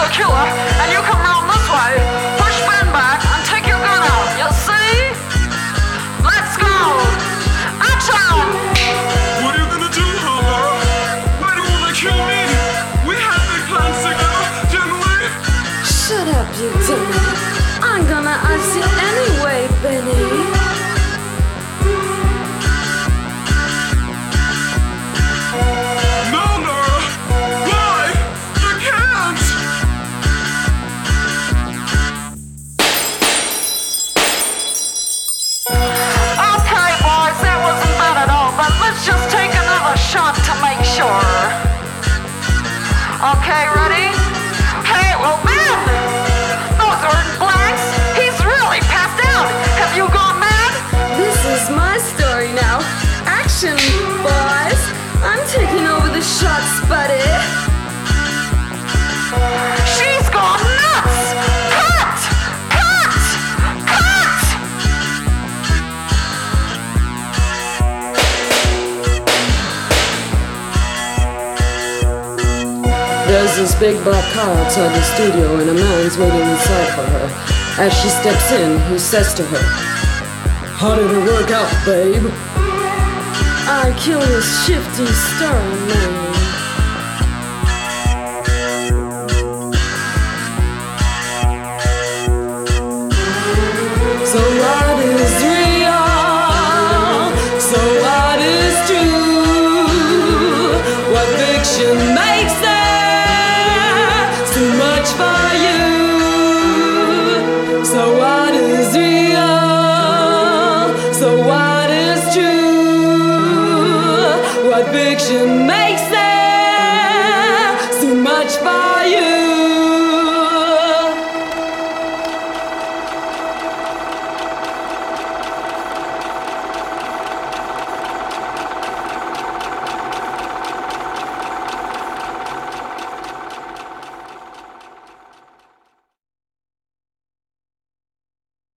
the killer, and you come round this way. Push Ben back and take your gun out, you see? Let's go! Action! What are you gonna do, Homer? Why do you wanna kill me? We had big plans together, didn't we? Shut up, you dummy. I'm gonna ice you anyway, Benny. Shot to make sure. Okay, ready? Hey, well, Ben! Those aren't blanks. He's really passed out. Have you gone mad? This is my story now. Action, boys. I'm taking over the shots, buddy. She's gone nuts! Cut! Cut! Cut! There's this big black car outside the studio and a man's waiting inside for her. As she steps in, he says to her, "How did it work out, babe?" "I killed a shifty star man."